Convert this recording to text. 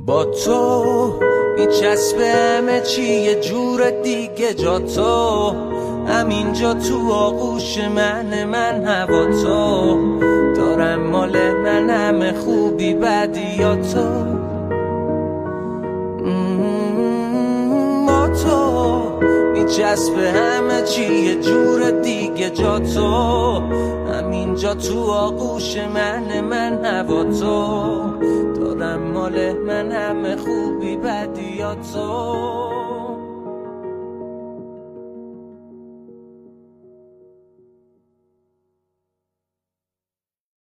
با تو میچسبه همه چی یه جور دیگه، جا تو همینجا تو آغوش من هوا تو دارم، مال من همه خوبی بدی یا تو. با تو میچسبه همه چی یه جور دیگه، جا تو همینجا تو آغوش من هوا تو دارم، مال من همه خوبی بدی یا تو.